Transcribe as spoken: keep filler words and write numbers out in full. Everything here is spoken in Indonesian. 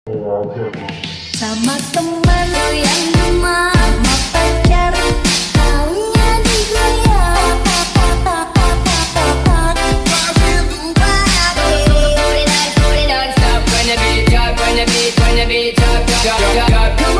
Sama teman yang demam, sama pacar taunya digoyang. When the beat drop, when the beat, when the beat drop, drop, drop, drop.